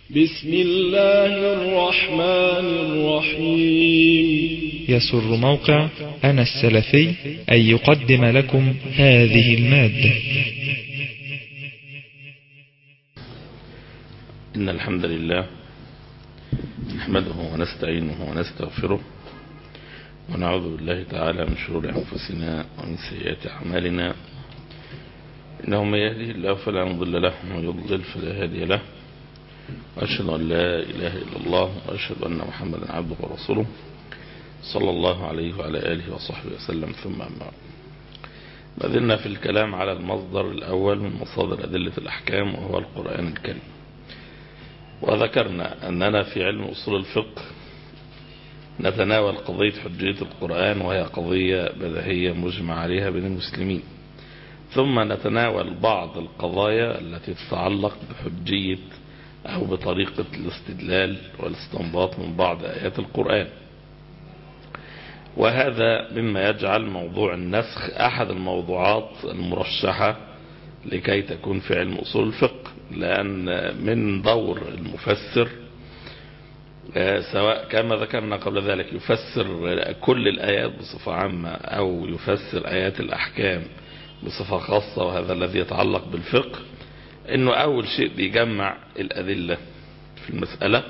بسم الله الرحمن الرحيم. يسر موقع أنا السلفي أن يقدم لكم هذه المادة. إن الحمد لله نحمده ونستعينه ونستغفره ونعوذ بالله تعالى من شرور أنفسنا ومن سيئات أعمالنا. إنه من يهده الله فلا مضل له ومن يضلل فلا هادي له، وأشهد أن لا إله إلا الله وأشهد أن محمدا عبده ورسوله صلى الله عليه وعلى آله وصحبه وسلم. ثم أما بعد، ما زلنا في الكلام على المصدر الأول من مصادر أدلة الأحكام وهو القرآن الكريم. وذكرنا أننا في علم أصول الفقه نتناول قضية حجية القرآن، وهي قضية بديهية مجمع عليها بين المسلمين، ثم نتناول بعض القضايا التي تتعلق بحجية أو بطريقة الاستدلال والاستنباط من بعض آيات القرآن. وهذا مما يجعل موضوع النسخ أحد الموضوعات المرشحة لكي تكون في علم أصول الفقه، لأن من دور المفسر سواء كما ذكرنا قبل ذلك يفسر كل الآيات بصفة عامة أو يفسر آيات الأحكام بصفة خاصة، وهذا الذي يتعلق بالفقه، انه اول شيء بيجمع الادلة في المسألة،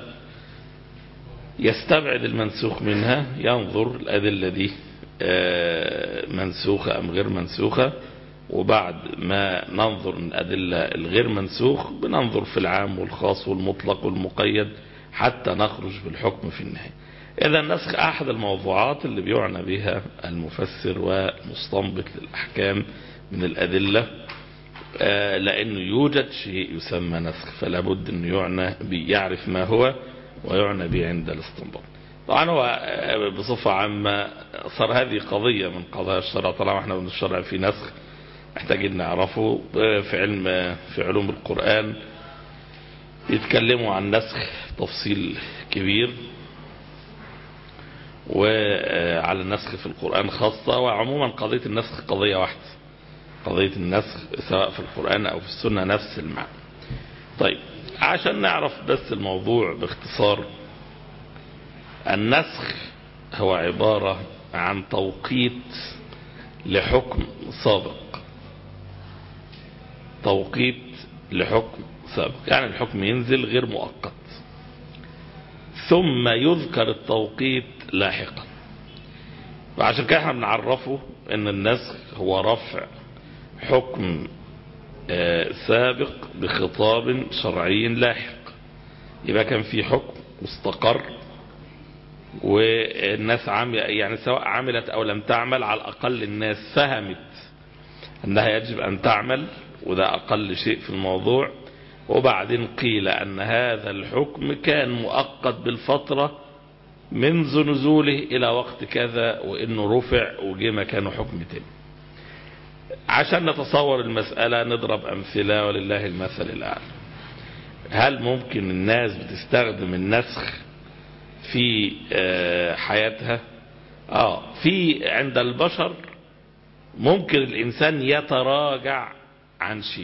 يستبعد المنسوخ منها، ينظر الادلة دي منسوخة ام غير منسوخة، وبعد ما ننظر الادلة الغير منسوخ بننظر في العام والخاص والمطلق والمقيد حتى نخرج بالحكم في النهاية. اذا النسخ احد الموضوعات اللي بيعنى بها المفسر والمستنبط للاحكام من الادلة، لأنه يوجد شيء يسمى نسخ، فلا بد أنه يعنى يعرف ما هو ويعنى به عند الاستنباط. طبعا هو بصفة عامة صار هذه قضية من قضايا الشرع، طالما احنا من الشرع في نسخ محتاجين نعرفه. في علوم القرآن يتكلموا عن نسخ تفصيل كبير، وعلى النسخ في القرآن خاصة، وعموما قضية النسخ قضية واحدة، قضية النسخ سواء في القرآن أو في السنة نفس المعنى. طيب، عشان نعرف بس الموضوع باختصار، النسخ هو عبارة عن توقيت لحكم سابق، توقيت لحكم سابق، يعني الحكم ينزل غير مؤقت ثم يذكر التوقيت لاحقا. وعشان كده احنا بنعرفه ان النسخ هو رفع حكم سابق بخطاب شرعي لاحق. يبقى كان في حكم مستقر والناس يعني سواء عملت او لم تعمل، على الاقل الناس فهمت انها يجب ان تعمل، وده اقل شيء في الموضوع. وبعدين قيل ان هذا الحكم كان مؤقت بالفترة منذ نزوله الى وقت كذا، وانه رفع وجه مكانه حكم تاني. عشان نتصور المسألة نضرب أمثلة ولله المثل الأعلى. هل ممكن الناس بتستخدم النسخ في حياتها؟ في عند البشر ممكن الإنسان يتراجع عن شيء،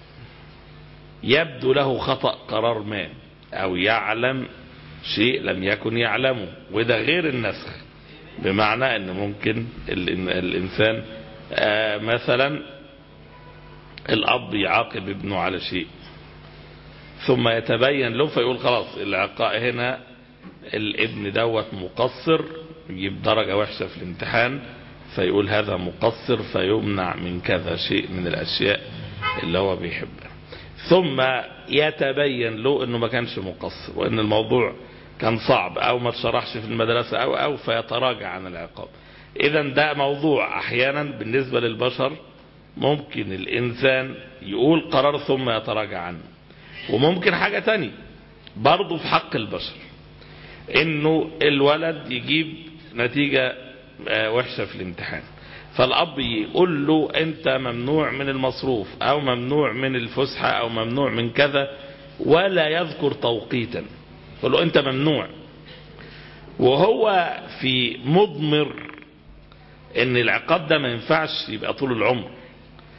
يبدو له خطأ قرار ما، أو يعلم شيء لم يكن يعلمه، وده غير النسخ. بمعنى أن ممكن الإنسان مثلا الأب يعاقب ابنه على شيء ثم يتبين له فيقول خلاص العقاب هنا الابن دوت مقصر، يجيب درجة وحشة في الامتحان فيقول هذا مقصر، فيمنع من كذا شيء من الأشياء اللي هو بيحبها، ثم يتبين له انه ما كانش مقصر وان الموضوع كان صعب او ما تشرحش في المدرسة او فيتراجع عن العقاب. اذا ده موضوع احيانا بالنسبة للبشر ممكن الانسان يقول قرار ثم يتراجع عنه. وممكن حاجة تانية برضو في حق البشر، انه الولد يجيب نتيجة وحشة في الامتحان، فالاب يقول له انت ممنوع من المصروف او ممنوع من الفسحة او ممنوع من كذا، ولا يذكر توقيتا، يقول له انت ممنوع، وهو في مضمر ان العقاب ده ما ينفعش يبقى طول العمر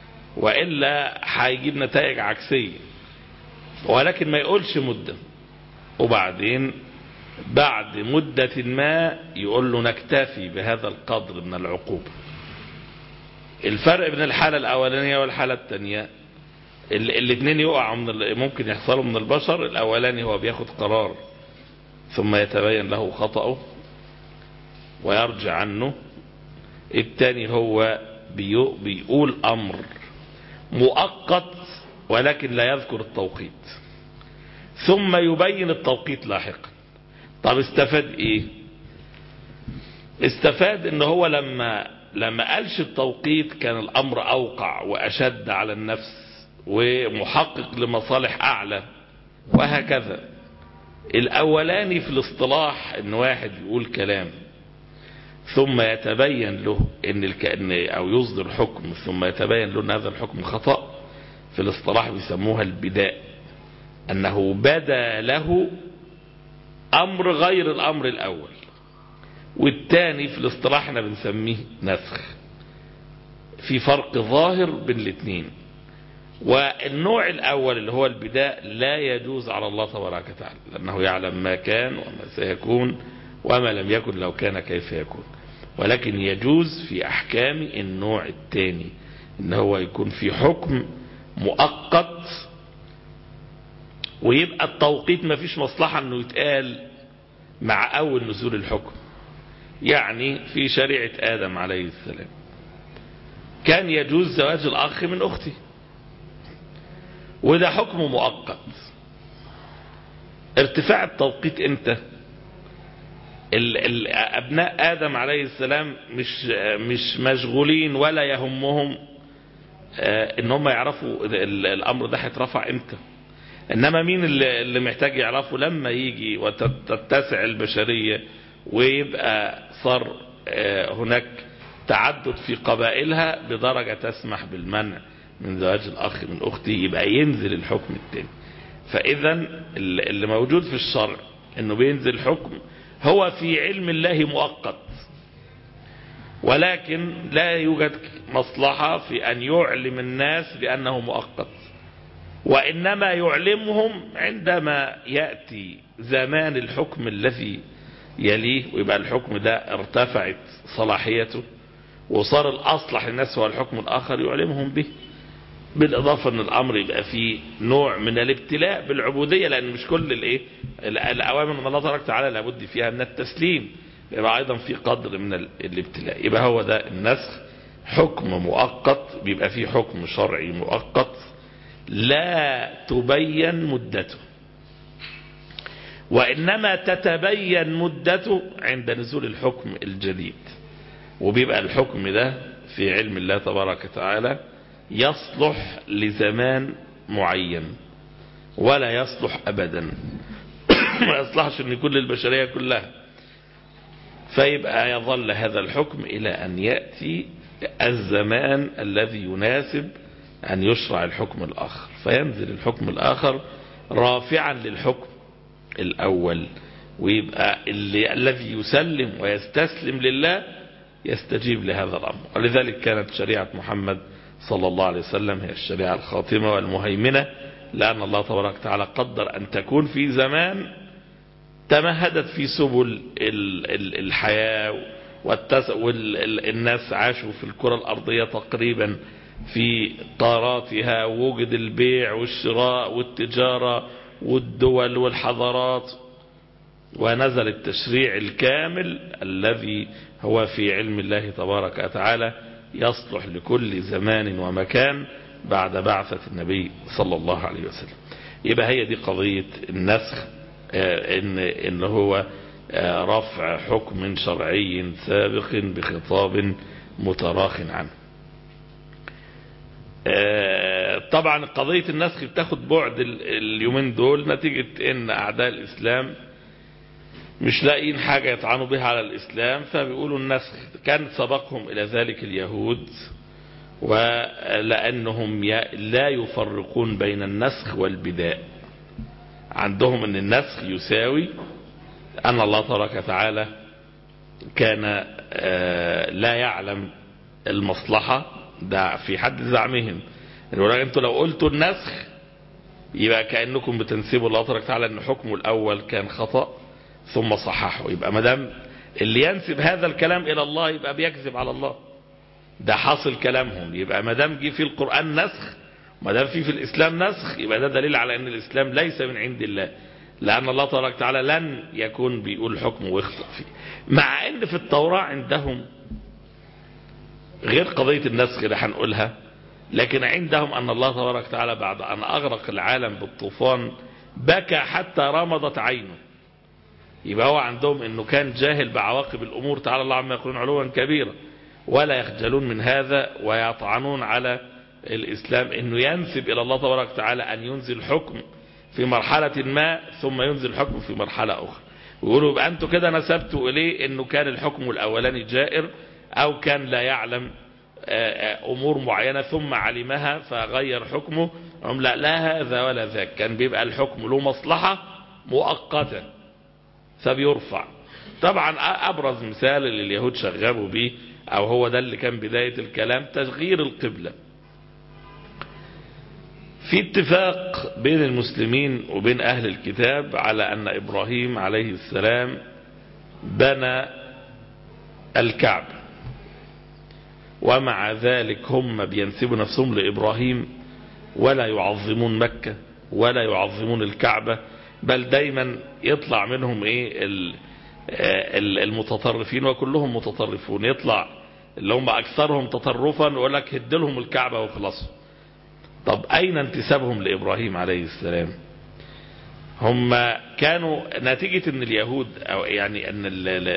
والا هيجيب نتائج عكسية، ولكن ما يقولش مدة. وبعدين بعد مدة ما يقول له نكتفي بهذا القدر من العقوبة. الفرق بين الحالة الأولانية والحالة الثانية، الاثنين يقعوا ممكن يحصلوا من البشر. الأولاني هو بياخد قرار ثم يتبين له خطأه ويرجع عنه. الثاني هو بيقول أمر مؤقت ولكن لا يذكر التوقيت، ثم يبين التوقيت لاحقا. طب استفاد ايه؟ استفاد ان هو لما قالش التوقيت كان الامر اوقع واشد على النفس ومحقق لمصالح اعلى وهكذا. الاولاني في الاصطلاح ان واحد يقول كلام ثم يتبين له او يصدر حكم ثم يتبين له ان هذا الحكم خطأ، في الاصطلاح بيسموها البداء، انه بدا له امر غير الامر الاول. والتاني في الاصطلاح احنا بنسميه نسخ. في فرق ظاهر بين الاثنين. والنوع الاول اللي هو البداء لا يجوز على الله تبارك وتعالى، لانه يعلم ما كان وما سيكون وما لم يكن لو كان كيف يكون. ولكن يجوز في احكام النوع الثاني، ان هو يكون في حكم مؤقت ويبقى التوقيت ما فيش مصلحة انه يتقال مع اول نزول الحكم. يعني في شريعة آدم عليه السلام كان يجوز زواج الأخ من أخته، وده حكم مؤقت. ارتفاع التوقيت امتى؟ أبناء آدم عليه السلام مش مشغولين ولا يهمهم ان هم يعرفوا الأمر ده هيترفع امتى. انما مين اللي محتاج يعرفه؟ لما يجي وتتسع البشرية ويبقى صار هناك تعدد في قبائلها بدرجة تسمح بالمنع من زواج الأخ من أخته، يبقى ينزل الحكم التاني. فإذا اللي موجود في الشرع انه بينزل حكم هو في علم الله مؤقت، ولكن لا يوجد مصلحة في أن يعلم الناس بأنه مؤقت، وإنما يعلمهم عندما يأتي زمان الحكم الذي يليه، ويبقى الحكم ده ارتفعت صلاحيته وصار الأصلح للناس هو الحكم الآخر، يعلمهم به. بالإضافة أن الأمر يبقى فيه نوع من الابتلاء بالعبودية، لأن مش كل الأوامر من الله تبارك وتعالى لابد فيها من التسليم، يبقى أيضا في قدر من الابتلاء. يبقى هو ده النسخ، حكم مؤقت بيبقى فيه حكم شرعي مؤقت لا تبين مدته، وإنما تتبين مدته عند نزول الحكم الجديد. وبيبقى الحكم ده في علم الله تبارك وتعالى يصلح لزمان معين ولا يصلح أبدا ما يصلحش ان كل البشرية كلها. فيبقى يظل هذا الحكم إلى أن يأتي الزمان الذي يناسب أن يشرع الحكم الآخر، فينزل الحكم الآخر رافعا للحكم الأول، ويبقى الذي يسلم ويستسلم لله يستجيب لهذا الأمر. ولذلك كانت شريعة محمد صلى الله عليه وسلم هي الشريعة الخاتمة والمهيمنة، لأن الله تبارك وتعالى قدر أن تكون في زمان تمهدت في سبل الحياة والناس عاشوا في الكرة الأرضية تقريبا في قاراتها، ووجد البيع والشراء والتجارة والدول والحضارات، ونزل التشريع الكامل الذي هو في علم الله تبارك وتعالى يصلح لكل زمان ومكان بعد بعثة النبي صلى الله عليه وسلم. يبقى هي دي قضية النسخ، إن هو رفع حكم شرعي سابق بخطاب متراخ عنه. طبعا قضية النسخ بتاخد بعد اليومين دول نتيجة ان اعداء الاسلام مش لاقين حاجة يطعنوا بها على الاسلام، فبيقولوا النسخ. كان سبقهم الى ذلك اليهود، ولانهم لا يفرقون بين النسخ والبداء، عندهم ان النسخ يساوي ان الله تبارك وتعالى كان لا يعلم المصلحة، ده في حد زعمهم. انتوا لو قلتوا النسخ يبقى كأنكم بتنسبوا الله تبارك وتعالى ان حكمه الاول كان خطأ ثم صححه. يبقى ما دام اللي ينسب هذا الكلام الى الله يبقى بيكذب على الله، ده حاصل كلامهم. يبقى ما دام جه في القرآن نسخ، ما دام في الاسلام نسخ، يبقى ده دليل على ان الاسلام ليس من عند الله، لان الله تبارك وتعالى لن يكون بيقول حكمه ويخطئ فيه. مع ان في التوراة عندهم غير قضية النسخ اللي هنقولها، لكن عندهم أن الله تبارك وتعالى بعد أن أغرق العالم بالطوفان بكى حتى رمضت عينه. يبقى هو عندهم أنه كان جاهل بعواقب الأمور، تعالى الله عما يقولون علوا كبيرا، ولا يخجلون من هذا ويطعنون على الإسلام أنه ينسب إلى الله تبارك وتعالى أن ينزل حكم في مرحلة ما ثم ينزل حكم في مرحلة أخرى، ويقولوا يبقى أنتوا كده نسبتوا إليه أنه كان الحكم الأولاني جائر أو كان لا يعلم أمور معينة ثم علمها فغير حكمه. هم لا هذا ولا ذاك، كان بيبقى الحكم له مصلحة مؤقتة فبيرفع. طبعا أبرز مثال اللي اليهود شغبوا به، أو هو ده اللي كان بداية الكلام، تغيير القبلة. في اتفاق بين المسلمين وبين أهل الكتاب على أن إبراهيم عليه السلام بنى الكعبة، ومع ذلك هم بينسبوا نفسهم لإبراهيم ولا يعظمون مكة ولا يعظمون الكعبة، بل دايما يطلع منهم المتطرفين، وكلهم متطرفون، يطلع اللي هم أكثرهم تطرفا ويقول لك هد لهم الكعبة وخلصوا. طب أين انتسابهم لإبراهيم عليه السلام؟ هم كانوا نتيجة ان اليهود، أو يعني ان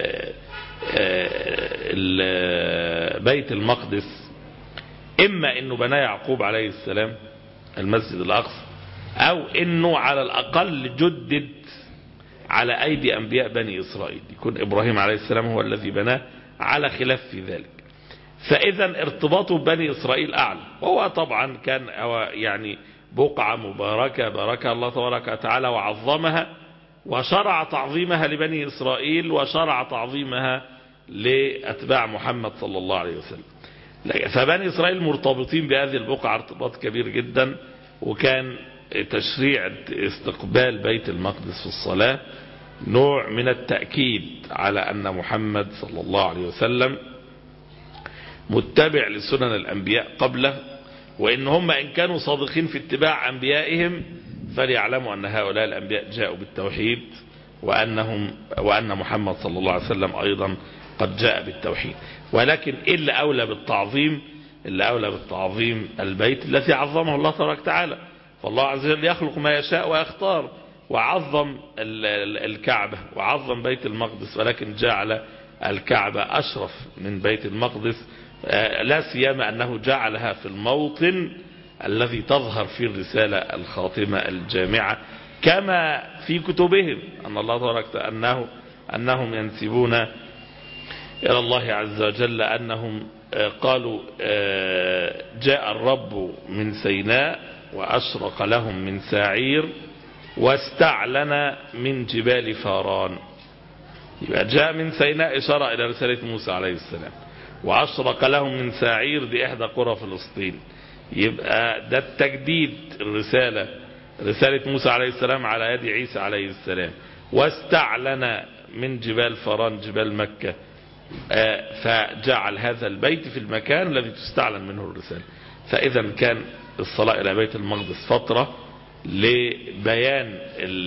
بيت المقدس إما أنه بنى يعقوب عليه السلام المسجد الأقصى، أو أنه على الأقل جدد على أيدي أنبياء بني إسرائيل، يكون إبراهيم عليه السلام هو الذي بناه على خلاف في ذلك. فإذا ارتباطه ببني إسرائيل أعلى، وهو طبعا كان يعني بقعة مباركة باركها الله تبارك وتعالى وعظمها، وشرع تعظيمها لبني إسرائيل وشرع تعظيمها لأتباع محمد صلى الله عليه وسلم. فبني إسرائيل مرتبطين بهذه البقعة ارتباط كبير جدا، وكان تشريع استقبال بيت المقدس في الصلاة نوع من التأكيد على أن محمد صلى الله عليه وسلم متبع لسنن الأنبياء قبله، وإن هم إن كانوا صادقين في اتباع أنبيائهم فليعلموا أن هؤلاء الأنبياء جاءوا بالتوحيد، وأن محمد صلى الله عليه وسلم أيضا قد جاء بالتوحيد. ولكن إلا أولى بالتعظيم البيت الذي عظمه الله تبارك وتعالى. فالله عز وجل يخلق ما يشاء ويختار، وعظم الكعبة وعظم بيت المقدس، ولكن جعل الكعبة أشرف من بيت المقدس، لا سيما أنه جعلها في الموطن الذي تظهر فيه الرسالة الخاتمة الجامعة، كما في كتبهم أن الله تبارك أنهم ينسبون إلى الله عز وجل أنهم قالوا جاء الرب من سيناء وأشرق لهم من ساعير واستعلن من جبال فاران. يبقى جاء من سيناء إشارة إلى رسالة موسى عليه السلام، وأشرق لهم من ساعير دي إحدى قرى فلسطين. يبقى ده التجديد رسالة موسى عليه السلام على يد عيسى عليه السلام. واستعلن من جبال فاران جبال مكة، فجعل هذا البيت في المكان الذي تستعلن منه الرسالة. فإذا كان الصلاة إلى بيت المقدس فترة لبيان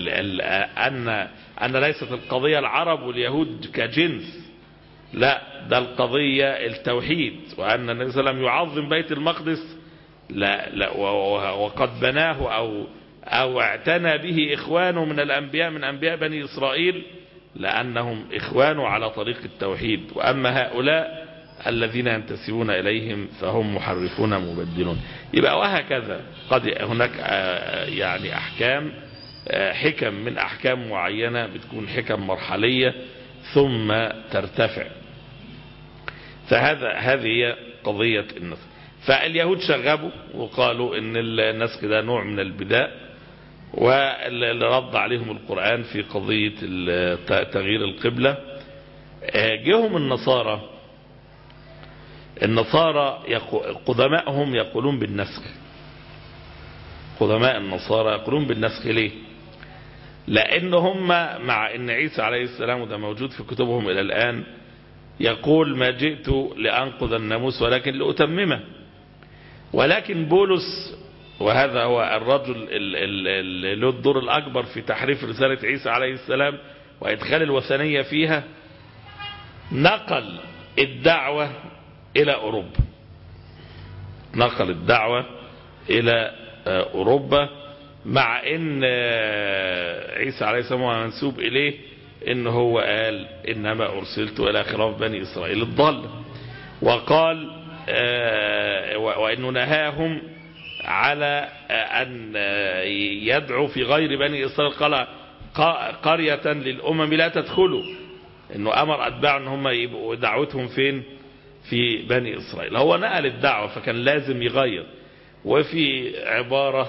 أن ليست القضية العرب واليهود كجنس، لا، ده القضية التوحيد، وأن النبي صلى الله عليه وسلم يعظم بيت المقدس لا وقد بناه أو اعتنى به إخوانه من الأنبياء من أنبياء بني إسرائيل، لأنهم إخوانه على طريق التوحيد. وأما هؤلاء الذين ينتسبون إليهم فهم محرفون مبدلون. يبقى وهكذا قد هناك يعني أحكام حكم من أحكام معينة بتكون حكم مرحلية ثم ترتفع. هذه هي قضية النسخ. فاليهود شغبوا وقالوا ان النسخ ده نوع من البداء، واللي رد عليهم القرآن في قضية تغيير القبلة. جاهم النصارى قدماءهم يقولون بالنسخ، قدماء النصارى يقولون بالنسخ ليه؟ لأن هم مع أن عيسى عليه السلام، وده موجود في كتبهم إلى الآن، يقول ما جئت لأنقض الناموس ولكن لأتممه. ولكن بولس، وهذا هو الرجل اللي له الدور الأكبر في تحريف رسالة عيسى عليه السلام وإدخال الوثنية فيها، نقل الدعوة إلى أوروبا. نقل الدعوة إلى أوروبا، مع أن عيسى عليه السلام هو منسوب إليه إن هو قال إنما أرسلت إلى خراف بني إسرائيل الضالة، وقال وإنه نهاهم على أن يدعو في غير بني إسرائيل، قال قرية للأمم لا تدخلوا، إنه أمر أتباع إن هم يبقوا دعوتهم فين؟ في بني إسرائيل. هو نقل الدعوة فكان لازم يغير. وفي عبارة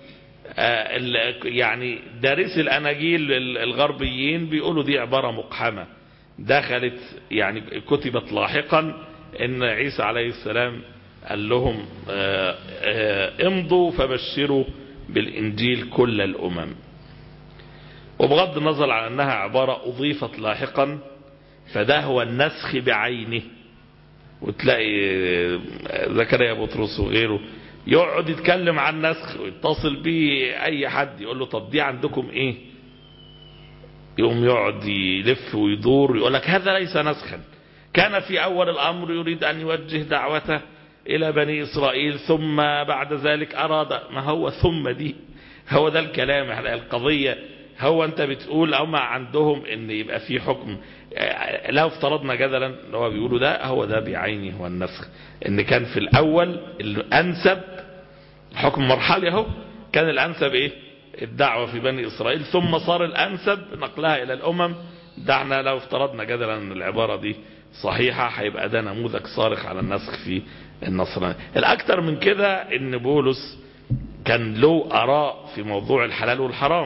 يعني دارس الأناجيل الغربيين بيقولوا دي عبارة مقحمة دخلت، يعني كتبت لاحقا، إن عيسى عليه السلام قال لهم امضوا فبشروا بالإنجيل كل الأمم. وبغض النظر عن أنها عبارة أضيفت لاحقا، فده هو النسخ بعينه. وتلاقي زكريا بطرس وغيره يقعد يتكلم عن نسخ، ويتصل به أي حد يقول له طب دي عندكم إيه؟ يقوم يقعد يلف ويدور ويقول لك هذا ليس نسخا، كان في أول الأمر يريد أن يوجه دعوته إلى بني إسرائيل، ثم بعد ذلك أراد، ما هو ثم دي هو ده الكلام. القضية هو أنت بتقول هم عندهم إن يبقى في حكم. لو افترضنا جدلا اللي هو بيقولوا ده هو ده بعينه هو النسخ، إن كان في الأول الأنسب حكم مرحلي، اهو كان الأنسب إيه؟ الدعوة في بني إسرائيل، ثم صار الأنسب نقلها إلى الأمم. دعنا لو افترضنا جدلا أن العبارة دي صحيحة، هيبقى ده نموذج صارخ على النسخ في النصرانية. الأكثر من كده إن بولس كان له آراء في موضوع الحلال والحرام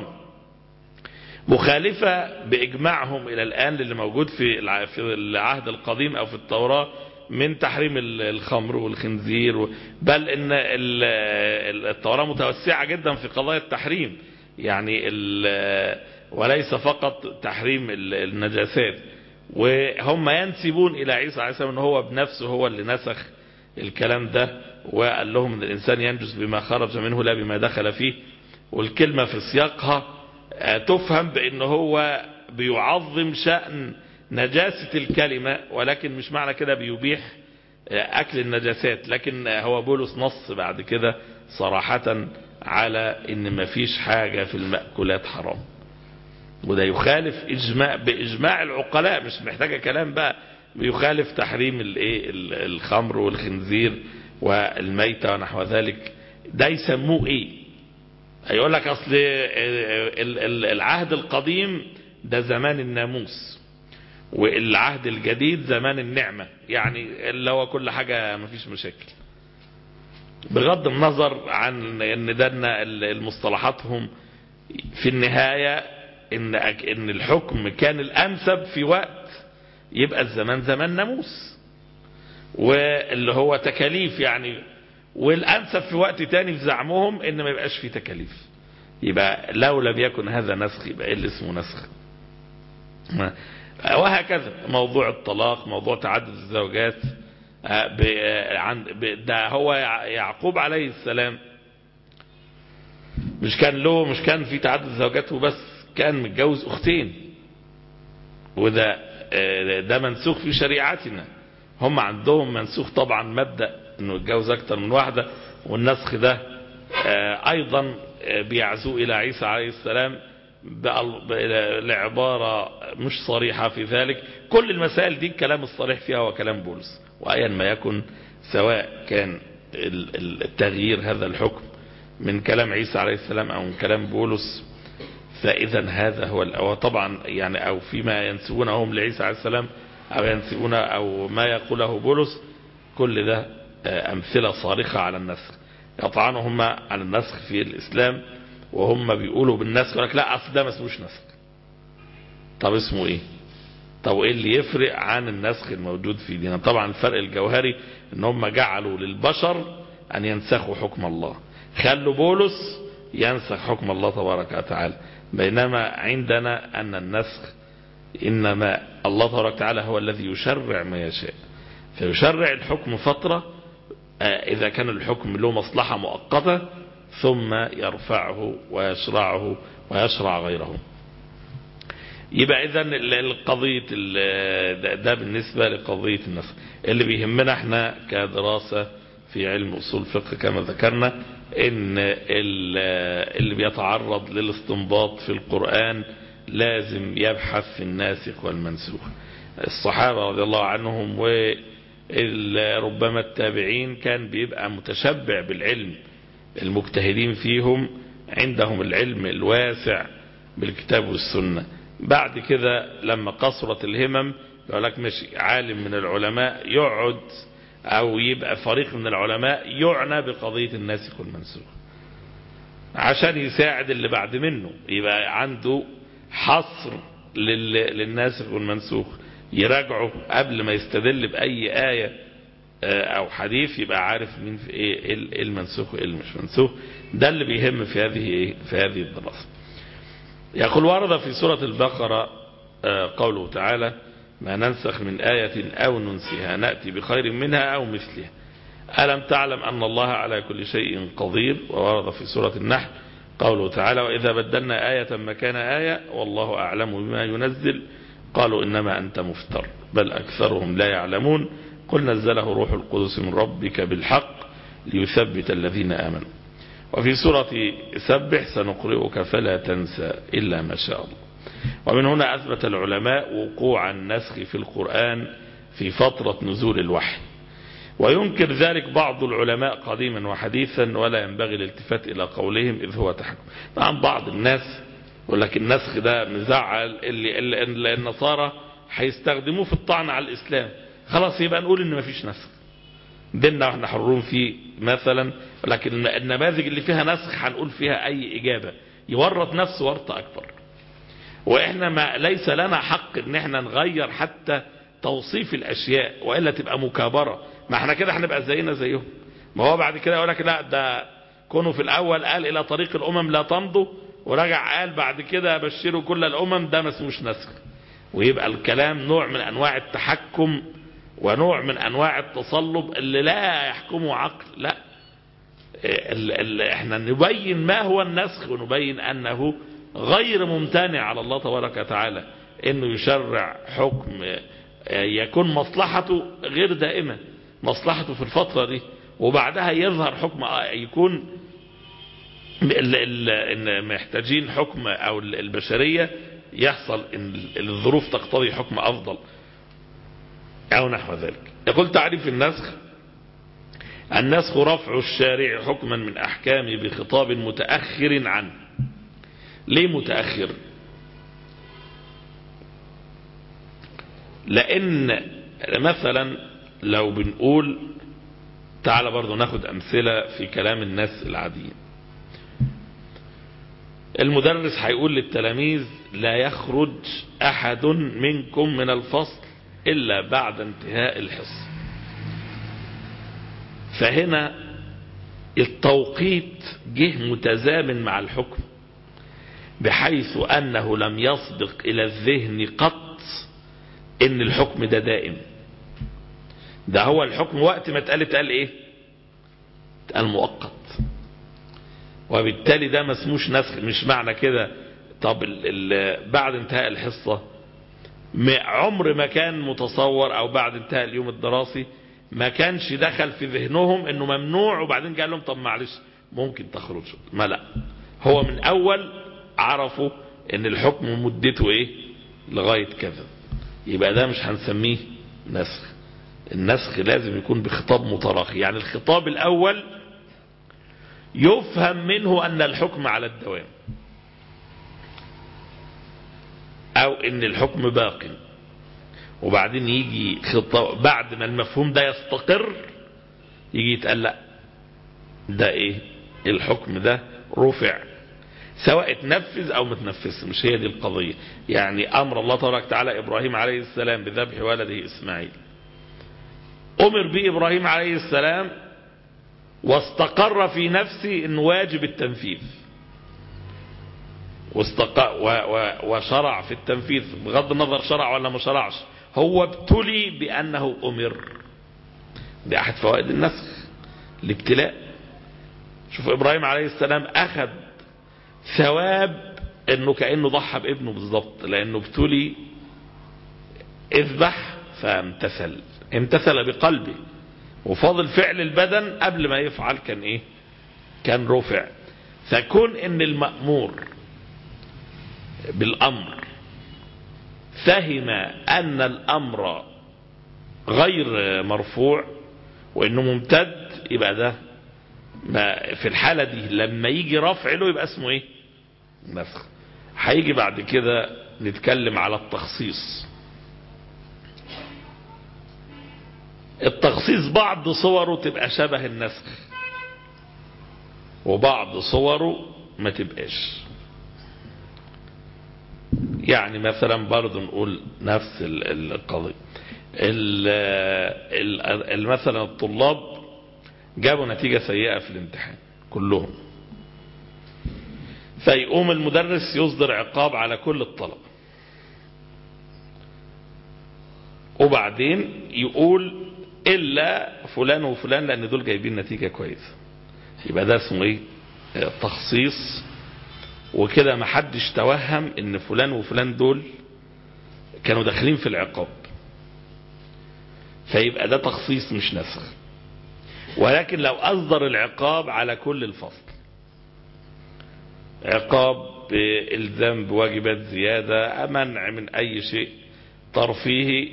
مخالفة بإجماعهم إلى الآن للي موجود في العهد القديم أو في التوراة من تحريم الخمر والخنزير، بل إن التوراة متوسعة جدا في قضايا التحريم، يعني وليس فقط تحريم النجاسات. وهم ينسبون إلى عيسى عليه السلام أنه هو بنفسه هو اللي نسخ الكلام ده، وقال لهم أن الإنسان ينجس بما خرج منه لا بما دخل فيه. والكلمة في سياقها تفهم بأنه هو بيعظم شأن نجاسة الكلمة، ولكن مش معنى كده بيبيح أكل النجاسات. لكن هو بولس نص بعد كده صراحة على أن مفيش حاجة في المأكولات حرام، وده يخالف بإجماع العقلاء، مش محتاجة كلام بقى، بيخالف تحريم الخمر والخنزير والميتة ونحو ذلك. ده يسموه ايه؟ هيقول لك اصل العهد القديم ده زمان الناموس، والعهد الجديد زمان النعمة، يعني اللي هو كل حاجة مفيش مشاكل. بغض النظر عن ان ده المصطلحاتهم في النهاية ان الحكم كان الانسب في وقت يبقى الزمان زمان ناموس واللي هو تكاليف يعني، والانسب في وقت تاني في زعمهم ان ما يبقاش فيه تكاليف. يبقى لو لم يكن هذا نسخ يبقى ايه اللي اسمه نسخ؟ وهكذا موضوع الطلاق، موضوع تعدد الزوجات، ده هو يعقوب عليه السلام مش كان في تعدد زوجات وبس، كان متجوز اختين، وده منسوخ في شريعتنا. هم عندهم منسوخ طبعا مبدأ انه يتجوز اكتر من واحدة، والنسخ ده ايضا بيعزو الى عيسى عليه السلام لعبارة مش صريحة في ذلك. كل المسائل دي الكلام الصريح فيها هو كلام بولس، وايا ما يكن، سواء كان التغيير هذا الحكم من كلام عيسى عليه السلام او من كلام بولس، فاذا هذا هو طبعا يعني، او فيما ينسبونهم لعيسى عليه السلام او ينسبون او ما يقوله بولس، كل ده امثلة صارخة على النسخ. يطعنهم على النسخ في الاسلام وهم بيقولوا بالنسخ، يقول لك لا اصل ده ما اسموش نسخ. طب اسمه ايه؟ طب ايه اللي يفرق عن النسخ الموجود في ديننا؟ طبعا الفرق الجوهري ان هم جعلوا للبشر ان ينسخوا حكم الله، خلوا بولس ينسخ حكم الله تبارك وتعالى. بينما عندنا أن النسخ إنما الله تبارك وتعالى هو الذي يشرع ما يشاء، فيشرع الحكم فترة إذا كان الحكم له مصلحة مؤقتة ثم يرفعه ويشرعه ويشرع غيره. يبقى إذن القضية ده بالنسبة لقضية النسخ. اللي بيهمنا احنا كدراسة في علم أصول الفقه كما ذكرنا ان اللي بيتعرض للاستنباط في القرآن لازم يبحث في الناسخ والمنسوخ. الصحابة رضي الله عنهم وربما التابعين كان بيبقى متشبع بالعلم، المجتهدين فيهم عندهم العلم الواسع بالكتاب والسنة. بعد كده لما قصرت الهمم يقول لك ماشي عالم من العلماء يقعد او يبقى فريق من العلماء يعنى بقضية الناسخ والمنسوخ عشان يساعد اللي بعد منه، يبقى عنده حصر للناسخ والمنسوخ، يراجعه قبل ما يستدل بأي آية او حديث يبقى عارف مين في ايه المنسوخ وايه مش منسوخ. ده اللي بيهم في هذه الدراسة. يقول ورد في سورة البقرة قوله تعالى ما ننسخ من آية أو ننسها نأتي بخير منها أو مثلها ألم تعلم أن الله على كل شيء قدير. وورد في سورة النحل قوله تعالى وإذا بدلنا آية مكان آية والله أعلم بما ينزل قالوا إنما أنت مفتر بل أكثرهم لا يعلمون قل نزله روح القدس من ربك بالحق ليثبت الذين آمنوا. وفي سورة سبح سنقرئك فلا تنسى إلا ما شاء الله. ومن هنا أثبت العلماء وقوع النسخ في القرآن في فترة نزول الوحي، وينكر ذلك بعض العلماء قديما وحديثا ولا ينبغي الالتفات إلى قولهم إذ هو تحكم. طبعا بعض الناس يقول لك النسخ ده مزعل اللي النصارى هيستخدموه في الطعن على الإسلام، خلاص يبقى نقول إن مفيش نسخ ديننا واحنا حرون فيه مثلا، لكن النماذج اللي فيها نسخ هنقول فيها أي إجابة يورط نفسه ورطة أكبر. واحنا ما ليس لنا حق ان احنا نغير حتى توصيف الاشياء والا تبقى مكابرة، ما احنا كده هنبقى زينا زيهم. ما هو بعد كده يقول لك لا ده كونوا في الاول قال الى طريق الامم لا تمضوا ورجع قال بعد كده بشروا كل الامم، ده ما اسموش نسخ. ويبقى الكلام نوع من انواع التحكم ونوع من انواع التصلب اللي لا يحكمه عقل. لا احنا نبين ما هو النسخ ونبين انه غير ممتنع على الله تبارك وتعالى انه يشرع حكم يكون مصلحته غير دائمة، مصلحته في الفترة دي وبعدها يظهر حكم يكون محتاجين حكم او البشرية يحصل ان الظروف تقتضي حكم افضل او نحو ذلك. يقول تعريف النسخ: النسخ رفع الشارع حكما من احكامه بخطاب متأخر عنه. ليه متأخر؟ لأن مثلا لو بنقول تعال برضو ناخد أمثلة في كلام الناس العاديين. المدرس هيقول للتلاميذ لا يخرج أحد منكم من الفصل إلا بعد انتهاء الحصة. فهنا التوقيت جه متزامن مع الحكم بحيث أنه لم يسبق إلى الذهن قط إن الحكم ده دائم. ده هو الحكم وقت ما اتقال إيه؟ اتقال مؤقت، وبالتالي ده ما اسموش نسخ. مش معنى كده طب بعد انتهاء الحصة عمر ما كان متصور أو بعد انتهاء اليوم الدراسي ما كانش دخل في ذهنهم إنه ممنوع وبعدين قال لهم طب معلش ممكن تخرجوا. ما لا، هو من أول عرفوا ان الحكم مدته ايه لغاية كذا، يبقى ده مش هنسميه نسخ. النسخ لازم يكون بخطاب متراخي، يعني الخطاب الاول يفهم منه ان الحكم على الدوام او ان الحكم باق، وبعدين يجي خطاب بعد ما المفهوم ده يستقر يجي يتقال لا ده ايه الحكم ده رفع، سواء اتنفذ او متنفذ. مش هي دي القضية. يعني امر الله تبارك وتعالى ابراهيم عليه السلام بذبح ولده اسماعيل، امر به ابراهيم عليه السلام واستقر في نفسه ان واجب التنفيذ، وشرع في التنفيذ، بغض النظر شرع ولا ما شرعش، هو ابتلي بأنه أمر. دي أحد فوائد النسخ، الابتلاء. شوف إبراهيم عليه السلام أخذ ثواب إنه كأنه ضحى بابنه بالضبط، لأنه ابتلي اذبح فامتثل، امتثل بقلبه، وفاضل فعل البدن قبل ما يفعل كان ايه؟ كان رفع. فكون ان المأمور بالامر فهم ان الامر غير مرفوع وانه ممتد، يبقى ده في الحالة دي لما يجي رفع له يبقى اسمه ايه؟ نسخ. هيجي بعد كده نتكلم على التخصيص. التخصيص بعض صوره تبقى شبه النسخ وبعض صوره ما تبقاش. يعني مثلا برضو نقول نفس القضية. مثلا الطلاب جابوا نتيجة سيئة في الامتحان كلهم، فيقوم المدرس يصدر عقاب على كل الطلبة، وبعدين يقول إلا فلان وفلان لأن دول جايبين نتيجة كويسة. يبقى ده اسمه ايه؟ تخصيص. وكده ما حدش توهم ان فلان وفلان دول كانوا داخلين في العقاب، فيبقى ده تخصيص مش نسخ. ولكن لو أصدر العقاب على كل الفصل، عقاب بإلزام بواجبات زيادة، منع من أي شيء ترفيهي،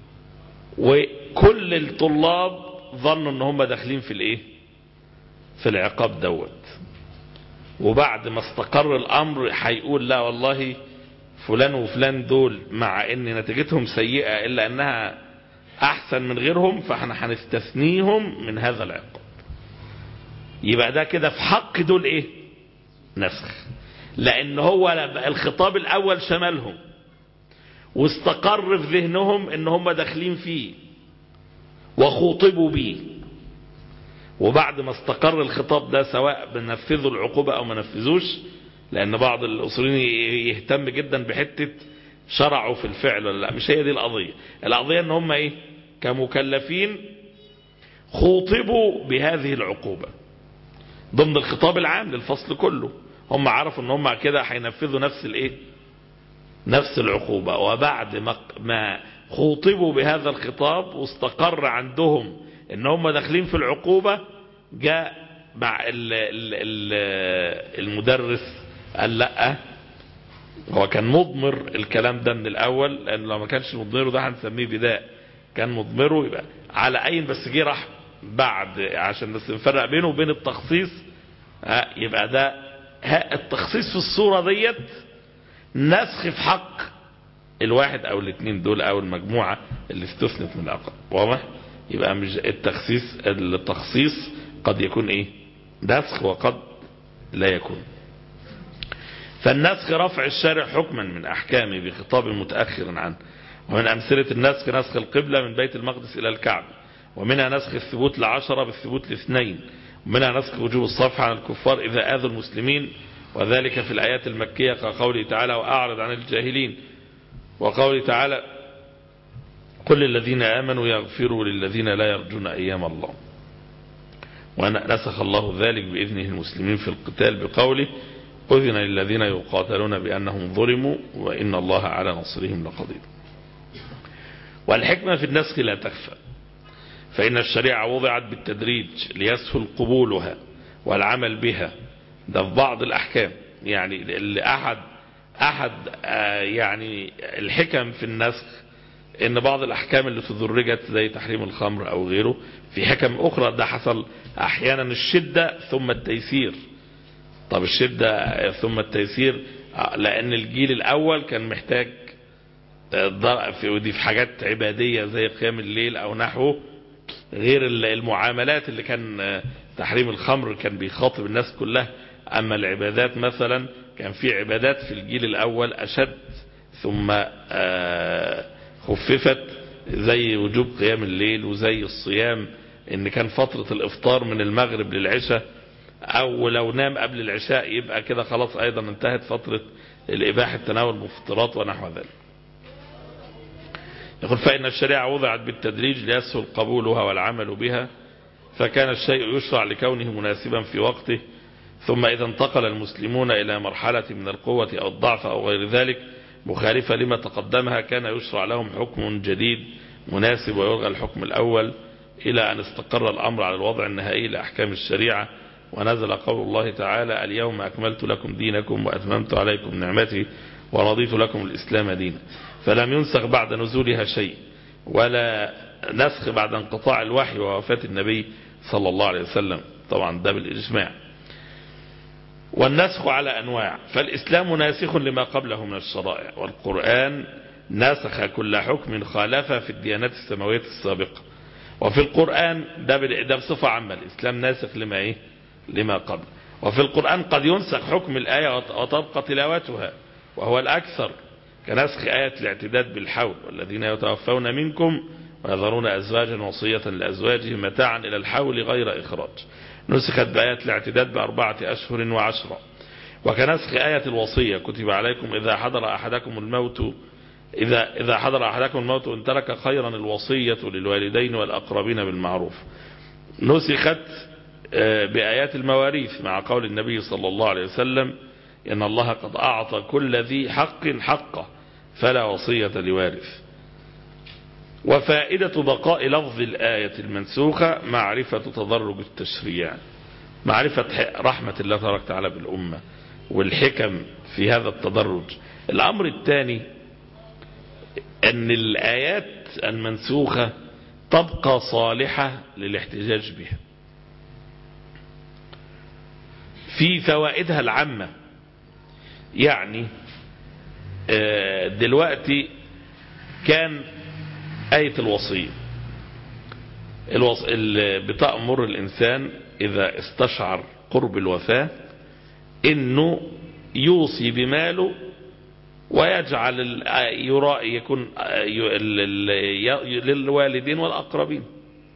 وكل الطلاب ظنوا ان هم داخلين في الايه؟ في العقاب دوت، وبعد ما استقر الامر هيقول لا والله فلان وفلان دول مع ان نتيجتهم سيئة الا انها احسن من غيرهم، فاحنا هنستثنيهم من هذا العقاب. يبقى ده كده في حق دول ايه؟ نسخ، لان هو الخطاب الاول شملهم واستقر في ذهنهم ان هم داخلين فيه وخوطبوا به، وبعد ما استقر الخطاب ده سواء بنفذوا العقوبة او ما نفذوش، لان بعض الاصوليين يهتم جدا بحتة شرعوا في الفعل ولا لا. مش هي دي القضية. القضية ان هم ايه؟ كمكلفين خوطبوا بهذه العقوبة ضمن الخطاب العام للفصل كله. هم عرفوا ان هم كده هينفذوا نفس الايه؟ نفس العقوبة. وبعد ما خوطبوا بهذا الخطاب واستقر عندهم ان هم داخلين في العقوبة، جاء مع المدرس قال لا، هو كان مضمر الكلام ده من الاول، لان لو ما كانش مضمره ده هنسميه بداء، كان مضمره يبقى على عين، بس جه راح بعد عشان بس نفرق بينه وبين التخصيص. يبقى ده التخصيص في الصورة ديت نسخ في حق الواحد او الاثنين دول او المجموعة اللي استثنت من العقاب. واضح؟ يبقى مش التخصيص قد يكون ايه؟ نسخ وقد لا يكون. فالنسخ رفع الشارع حكما من احكامه بخطاب متأخر عنه. ومن امثلة النسخ نسخ القبلة من بيت المقدس الى الكعبة، ومنها نسخ الثبوت ل10 بالثبوت ل2، ومنها نسخ وجوب الصفح عن الكفار اذا اذوا المسلمين، وذلك في الآيات المكية كقوله تعالى وأعرض عن الجاهلين، وقوله تعالى قل للذين آمنوا يغفروا للذين لا يرجون أيام الله. ونسخ الله ذلك بإذنه المسلمين في القتال بقوله أذن للذين يقاتلون بأنهم ظلموا وإن الله على نصرهم لقدير. والحكمة في النسخ لا تخفى، فإن الشريعة وضعت بالتدريج ليسهل قبولها والعمل بها. ده في بعض الأحكام، يعني اللي أحد يعني الحكم في النسخ إن بعض الأحكام اللي تدرجت زي تحريم الخمر أو غيره في حكم أخرى ده حصل أحيانا الشدة ثم التيسير. طب الشدة ثم التيسير لأن الجيل الأول كان محتاج ودي في حاجات عبادية زي قيام الليل أو نحوه، غير المعاملات اللي كان تحريم الخمر كان بيخاطب الناس كلها. أما العبادات مثلا كان في عبادات في الجيل الأول أشد ثم خففت، زي وجوب قيام الليل وزي الصيام، إن كان فترة الإفطار من المغرب للعشاء او لو نام قبل العشاء يبقى كده خلاص ايضا انتهت فترة الاباحة تناول المفطرات ونحو ذلك. يقول فإن الشريعة وضعت بالتدريج ليسهل قبولها والعمل بها، فكان الشيء يشرع لكونه مناسبا في وقته، ثم إذا انتقل المسلمون إلى مرحلة من القوة أو الضعف أو غير ذلك مخالفة لما تقدمها، كان يشرع لهم حكم جديد مناسب ويلغى الحكم الأول إلى أن استقر الأمر على الوضع النهائي لأحكام الشريعة، ونزل قول الله تعالى اليوم أكملت لكم دينكم وأتممت عليكم نعمتي ورضيت لكم الإسلام دينا. فلم ينسخ بعد نزولها شيء، ولا نسخ بعد انقطاع الوحي ووفاة النبي صلى الله عليه وسلم، طبعا ده بالإجماع. والنسخ على أنواع، فالإسلام ناسخ لما قبله من الشرائع، والقرآن ناسخ كل حكم خالف في الديانات السماوية السابقة. وفي القرآن ده بصفة عامة، الإسلام ناسخ لما قبل. وفي القرآن قد ينسخ حكم الآية وتبقى تلاوتها، وهو الأكثر، كنسخ آية الاعتداد بالحول والذين يتوفون منكم ويذرون أزواجا وصية لأزواجهم متاعا إلى الحول غير إخراج، نسخت بآية الاعتداد ب4 أشهر و10. وكنسخ آية الوصية كتب عليكم إذا حضر أحدكم الموت إن ترك خيرا الوصية للوالدين والأقربين بالمعروف، نسخت بآيات المواريث مع قول النبي صلى الله عليه وسلم إن الله قد أعطى كل ذي حق حقه فلا وصية لوارث. وفائدة بقاء لفظ الآية المنسوخة معرفة تدرج التشريع، معرفة رحمة الله تبارك وتعالى بالأمة والحكم في هذا التدرج. الأمر الثاني أن الآيات المنسوخة تبقى صالحة للاحتجاج بها في فوائدها العامة. يعني دلوقتي كان آية الوصية بتأمر الإنسان إذا استشعر قرب الوفاة إنه يوصي بماله ويجعل يكون للوالدين والأقربين.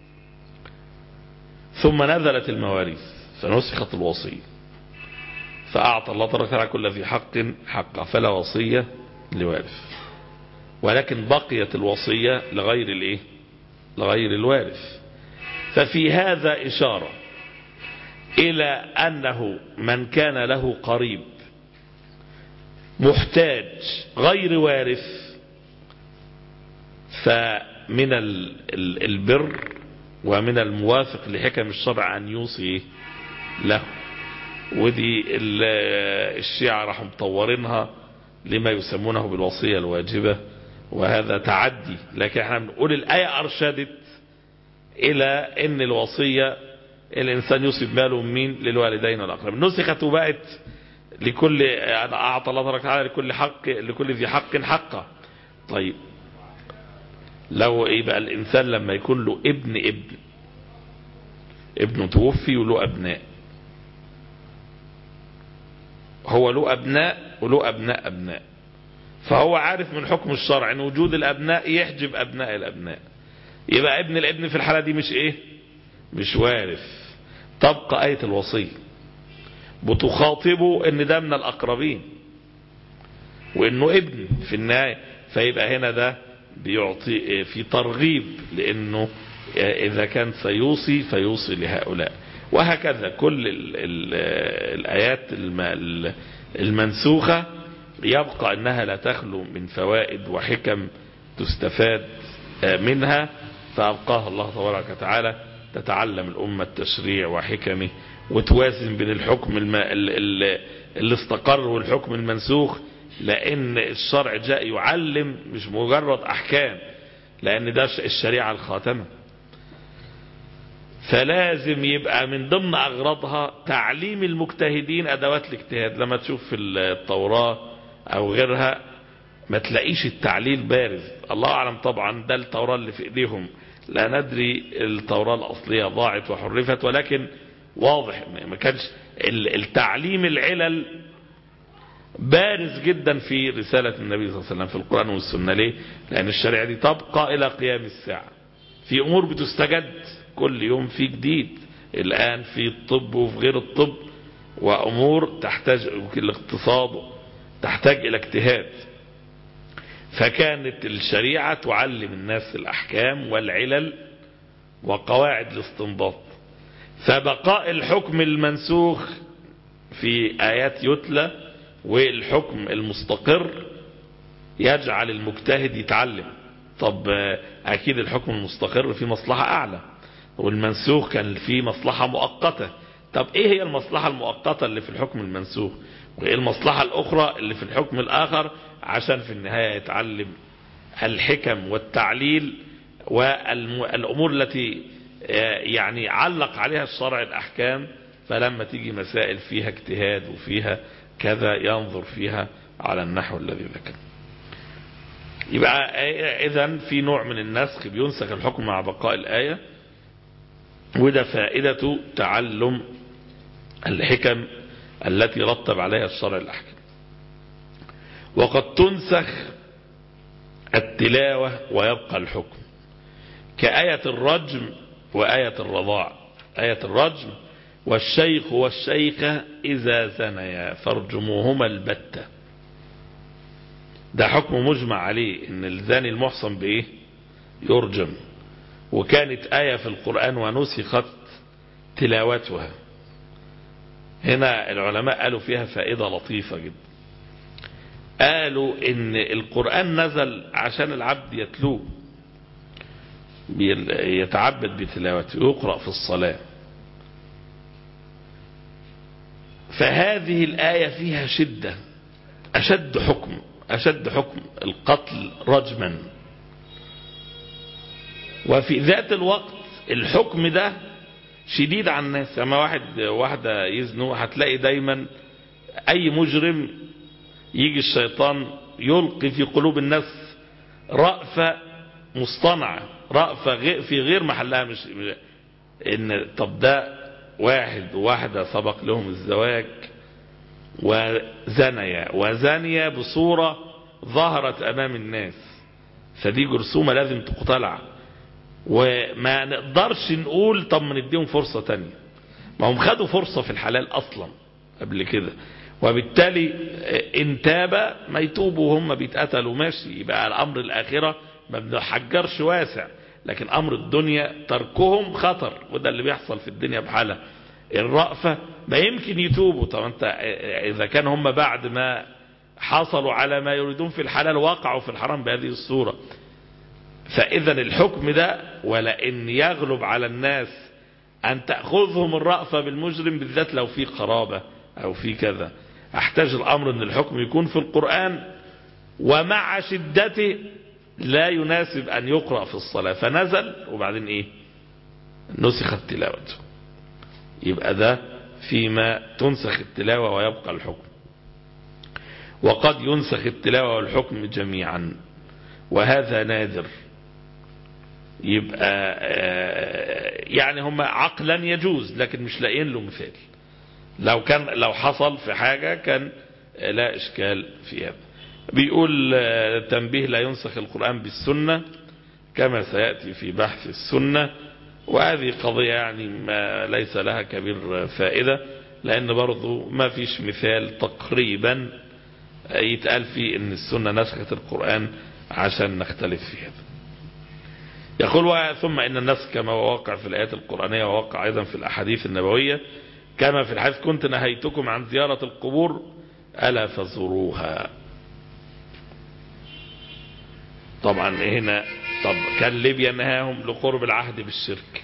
ثم نزلت المواريث فنسخت الوصية، فأعطى الله تبارك وتعالى كل ذي حق حقه فلا وصية لوارث، ولكن بقيت الوصية لغير الوارث. ففي هذا إشارة إلى أنه من كان له قريب محتاج غير وارث فمن البر ومن الموافق لحكم الشرع أن يوصي له. ودي الشيعة راح مطورينها لما يسمونه بالوصية الواجبة، وهذا تعدي. لكن احنا بنقول الآية أرشدت إلى أن الوصية الإنسان يوصي بماله مين؟ للوالدين والأقربين. نسخت وبقت لكل أعطى الله تبارك وتعالى لكل ذي حق حقه. طيب لو يبقى الإنسان لما يكون له ابنه توفي وله أبناء، هو له أبناء وله أبناء، فهو عارف من حكم الشرع ان وجود الأبناء يحجب أبناء الأبناء، يبقى ابن الابن في الحالة دي مش وارث. تبقى آية الوصية بتخاطبه ان ده من الأقربين وانه ابن في النهاية، فيبقى هنا ده بيعطي في ترغيب لانه اذا كان سيوصي فيوصي لهؤلاء. وهكذا كل الآيات المنسوخة يبقى انها لا تخلو من فوائد وحكم تستفاد منها، فأبقاها الله تبارك وتعالى تتعلم الأمة التشريع وحكمه، وتوازن بين الحكم اللي استقر والحكم المنسوخ، لأن الشرع جاء يعلم مش مجرد أحكام، لأن ده الشريعة الخاتمة. فلازم يبقى من ضمن أغراضها تعليم المجتهدين أدوات الاجتهاد. لما تشوف في التوراة أو غيرها ما تلاقيش التعليل بارز، الله أعلم طبعا ده التوراة اللي في إيديهم، لا ندري التوراة الأصلية ضاعت وحرفت، ولكن واضح ما كانش التعليم العلل بارز جدا في رسالة النبي صلى الله عليه وسلم في القرآن والسنة. ليه؟ لأن الشريعة دي تبقى إلى قيام الساعة، في أمور بتستجد كل يوم في جديد، الآن في الطب وفي غير الطب، وأمور تحتاج الاقتصاد تحتاج إلى اجتهاد. فكانت الشريعة تعلم الناس الأحكام والعلل وقواعد الاستنباط. فبقاء الحكم المنسوخ في آيات يتلى والحكم المستقر يجعل المجتهد يتعلم. طب أكيد الحكم المستقر فيه مصلحة أعلى، والمنسوخ كان فيه مصلحة مؤقتة. طب إيه هي المصلحة المؤقتة اللي في الحكم المنسوخ، وإيه المصلحة الأخرى اللي في الحكم الآخر، عشان في النهاية يتعلم الحكم والتعليل والأمور التي يعني علق عليها الشرع الأحكام. فلما تيجي مسائل فيها اجتهاد وفيها كذا ينظر فيها على النحو الذي ذكر. يبقى إذن في نوع من النسخ بينسخ الحكم مع بقاء الآية، وده فائدة تعلم الحكم التي رتب عليها الشرع الأحكام. وقد تنسخ التلاوة ويبقى الحكم، كآية الرجم وآية الرضاع. آية الرجم: والشيخ والشيخة إذا زنيا فارجموهما البتة. ده حكم مجمع عليه ان الزاني المحصن بايه يرجم، وكانت آية في القرآن ونسخت تلاوتها. هنا العلماء قالوا فيها فائدة لطيفة جدا. قالوا ان القرآن نزل عشان العبد يتلوه، يتعبد بتلاوته، يقرأ في الصلاة. فهذه الآية فيها شدة، أشد حكم القتل رجما. وفي ذات الوقت الحكم ده شديد على الناس. لما واحدة يزنوا هتلاقي دايما أي مجرم يجي الشيطان يلقي في قلوب الناس رأفة مصطنعة، رأفة في غير محلها. مش إن طب ده واحد وواحدة سبق لهم الزواج وزانية بصورة ظهرت أمام الناس، فدي جرثومة لازم تقتلع. وما نقدرش نقول طب ما نديهم فرصة تانية، ما هم خدوا فرصة في الحلال أصلا قبل كده، وبالتالي إن تاب ما يتوبوا وهم بيتقتلوا ماشي. يبقى الأمر الآخرة ما بنحجرش واسع، لكن أمر الدنيا تركهم خطر، وده اللي بيحصل في الدنيا بحالها. الرأفة ما يمكن يتوبوا. طب انت اذا كان هم بعد ما حصلوا على ما يريدون في الحلال وقعوا في الحرام بهذه الصورة، فاذا الحكم ده ولئن يغلب على الناس ان تأخذهم الرأفة بالمجرم، بالذات لو في قرابة او في كذا، احتاج الامر ان الحكم يكون في القرآن، ومع شدته لا يناسب ان يقرأ في الصلاة، فنزل وبعدين ايه نسخت تلاوته. يبقى ده فيما تنسخ التلاوة ويبقى الحكم. وقد ينسخ التلاوة والحكم جميعا، وهذا نادر. يبقى يعني هم عقلا يجوز، لكن مش لاقين له مثال. لو حصل في حاجة كان لا إشكال في هذا. بيقول تنبيه: لا ينسخ القرآن بالسنة كما سيأتي في بحث السنة. وهذه قضية يعني ما ليس لها كبير فائدة، لأن برضو ما فيش مثال تقريبا يتقال فيه ان السنة نسخت القرآن عشان نختلف في هذا. يقول: ثم إن النسخ كما واقع في الآيات القرآنية وواقع أيضا في الأحاديث النبوية، كما في الحديث: كنت نهيتكم عن زيارة القبور ألا فزوروها. طبعا هنا كان ليبيا نهاهم لقرب العهد بالشرك.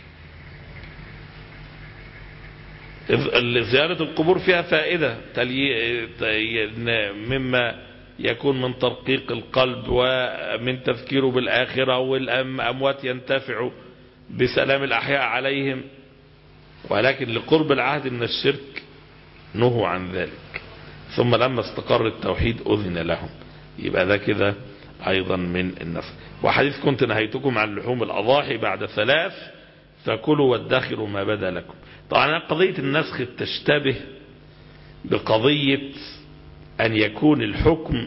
زيارة القبور فيها فائدة مما يكون من ترقيق القلب ومن تذكيره بالآخرة، والأموات ينتفعوا بسلام الأحياء عليهم، ولكن لقرب العهد من الشرك نهوا عن ذلك. ثم لما استقر التوحيد أذن لهم. يبقى ده كده أيضا من النسخ. وحديث: كنت نهيتكم عن لحوم الأضاحي بعد 3 فكلوا وادخروا ما بدا لكم. طبعا قضية النسخ تشتبه بقضية أن يكون الحكم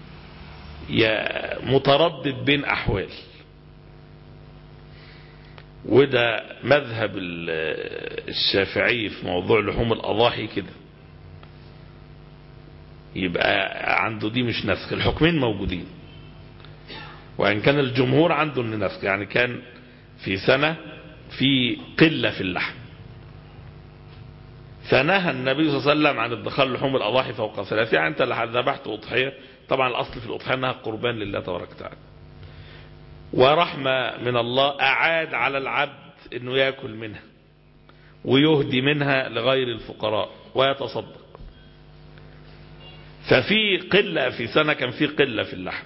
متردد بين أحوال. وده مذهب الشافعي في موضوع لحوم الأضاحي كده، يبقى عنده دي مش نسخ، الحكمين موجودين. وإن كان الجمهور عنده ان نسخ، يعني كان في سنة في قلة في اللحم، فنهى النبي صلى الله عليه وسلم عن ادخال لحوم الأضاحي فوق 3. يعني انت اللي ذبحت أضحية، طبعا الأصل في الأضحية انها قربان لله تبارك وتعالى، ورحمة من الله أعاد على العبد انه يأكل منها ويهدي منها لغير الفقراء ويتصدق. ففي قلة في سنة، كان في قلة في اللحم،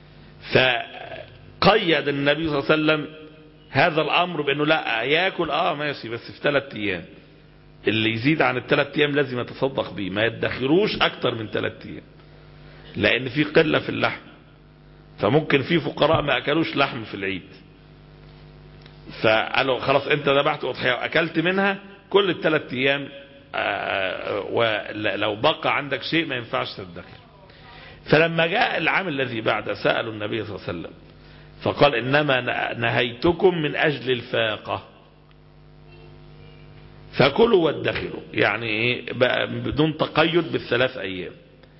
فقيد النبي صلى الله عليه وسلم هذا الأمر بأنه لا يأكل ماشي بس في 3 أيام، اللي يزيد عن ال3 أيام لازم يتصدق بيه، ما يدخروش أكتر من 3 أيام، لأن في قلة في اللحم. فممكن في فقراء ما أكلوش لحم في العيد، فقالوا خلاص أنت ذبحت أضحية وأكلت منها كل ال3 أيام، ولو بقى عندك شيء ما ينفعش تدخر. فلما جاء العام الذي بعد سألوا النبي صلى الله عليه وسلم فقال إنما نهيتكم من أجل الفاقة فكلوا وادخروا، يعني ايه بقى بدون تقيد بال3 أيام.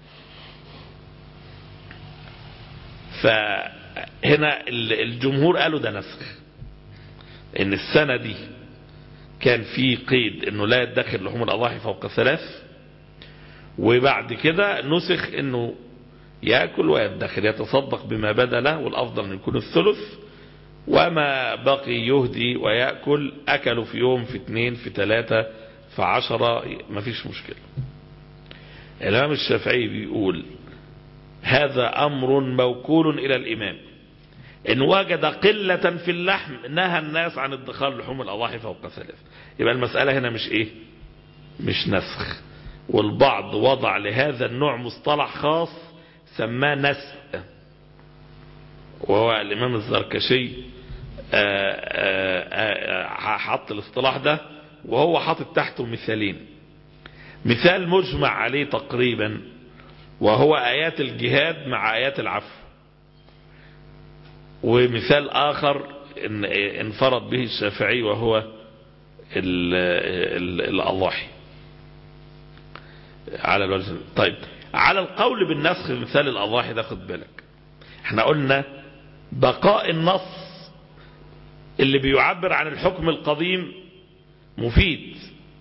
فهنا الجمهور قالوا ده نسخ، ان السنة دي كان في قيد انه لا يدخر لحوم الأضاحي فوق 3، وبعد كده نسخ انه يأكل ويدخر، يتصدق بما بدا له، والأفضل أن يكون الثلث، وما بقي يهدي ويأكل، أكلوا في يوم، في 2، في 3، في 10، ما فيش مشكلة. الإمام الشافعي بيقول هذا أمر موكول إلى الإمام، إن وجد قلة في اللحم نهى الناس عن ادخار لحوم الأضاحي فوق 3. يبقى المسألة هنا مش إيه، مش نسخ. والبعض وضع لهذا النوع مصطلح خاص سماه نسخ، وهو الإمام الزركشي حط الاصطلاح ده، وهو حاطط تحته مثالين. مثال مجمع عليه تقريبا وهو آيات الجهاد مع آيات العفو، ومثال آخر انفرد به الشافعي وهو الأضاحي على الوجه. طيب على القول بالنسخ في مثال الأضاحي ده خد بالك، احنا قلنا بقاء النص اللي بيعبر عن الحكم القديم مفيد.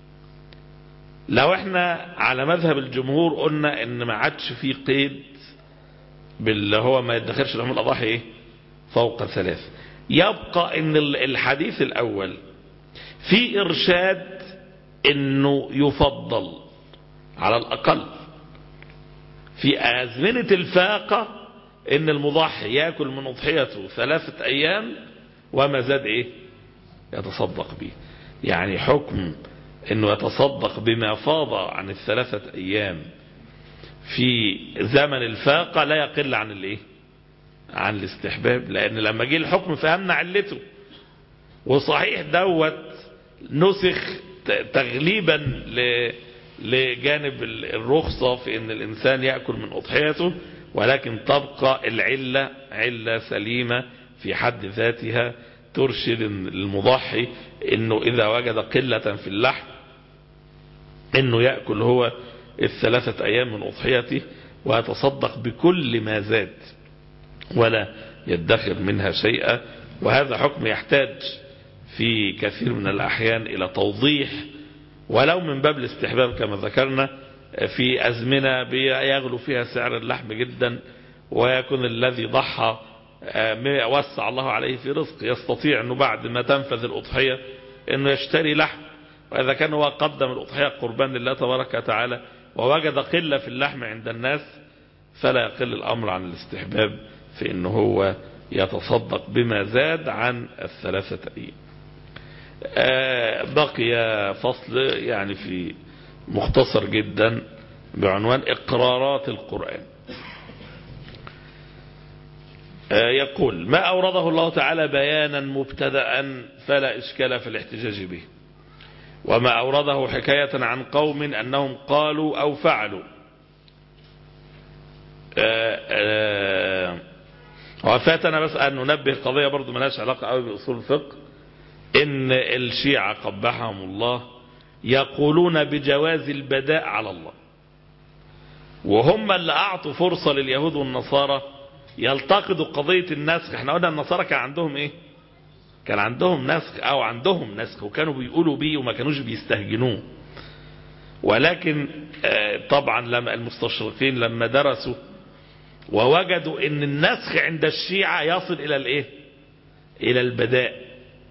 لو احنا على مذهب الجمهور قلنا ان ما عادش فيه قيد باللي هو ما يدخرش لحوم الأضاحي ايه فوق 3، يبقى ان الحديث الأول في إرشاد انه يفضل على الأقل في أزمنة الفاقة ان المضحي يأكل من أضحيته 3 أيام وما زاد ايه يتصدق به. يعني حكم انه يتصدق بما فاض عن ال3 أيام في زمن الفاقة لا يقل عن الايه عن الاستحباب، لان لما جه الحكم فهمنا علته. وصحيح دوت نسخ تغليبا لجانب الرخصة في ان الانسان يأكل من أضحيته، ولكن تبقى العلة علة سليمة في حد ذاتها ترشد المضحي انه اذا وجد قلة في اللحم انه يأكل هو ال3 أيام من أضحيته ويتصدق بكل ما زاد ولا يدخر منها شيئا. وهذا حكم يحتاج في كثير من الأحيان إلى توضيح، ولو من باب الاستحباب كما ذكرنا في أزمنة يغلو فيها سعر اللحم جدا، ويكون الذي ضحى وسع الله عليه في رزق يستطيع أنه بعد ما تنفذ الأضحية أنه يشتري لحم. وإذا كان هو قدم الأضحية قربان لله تبارك وتعالى ووجد قلة في اللحم عند الناس فلا يقل الأمر عن الاستحباب في أنه هو يتصدق بما زاد عن ال3 أيام. بقي فصل يعني في مختصر جدا بعنوان إقرارات القرآن. يقول ما أورده الله تعالى بيانا مبتدأ فلا إشكال في الاحتجاج به، وما أورده حكاية عن قوم أنهم قالوا أو فعلوا. وفاتنا بس أن ننبه قضية برضو ملاش علاقة قوي بأصول الفقه، ان الشيعة قبحهم الله يقولون بجواز البداء على الله، وهم اللي اعطوا فرصة لليهود والنصارى يلتقطوا قضية النسخ. احنا قلنا النصارى كان عندهم ايه؟ كان عندهم نسخ او عندهم نسخ وكانوا بيقولوا بيه وما كانوش بيستهجنوه، ولكن طبعا لما المستشرقين لما درسوا ووجدوا ان النسخ عند الشيعة يصل الى الايه؟ الى البداء،